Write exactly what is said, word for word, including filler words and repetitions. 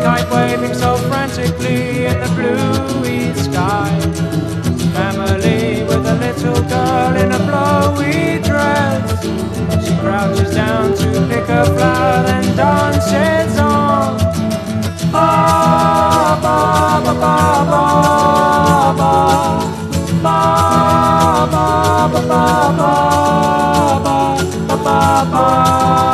kite waving so frantically in the bluey sky. Family with a little girl in a flowy dress. She crouches down to pick a flower, then dances on. Ba ba ba ba ba ba ba ba ba ba ba ba ba ba ba.